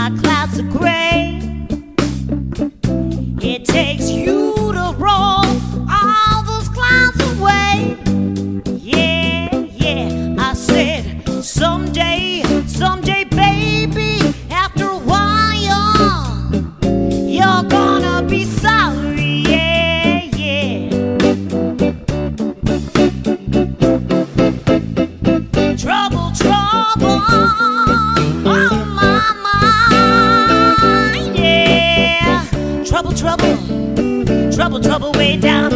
my clouds are gray. It takes you to roll all those clouds away. Yeah, yeah, I said someday, someday, baby, after a while, you're gonna be sorry. Yeah, yeah. Trouble, trouble on my mind, yeah. Trouble, trouble, trouble, trouble way down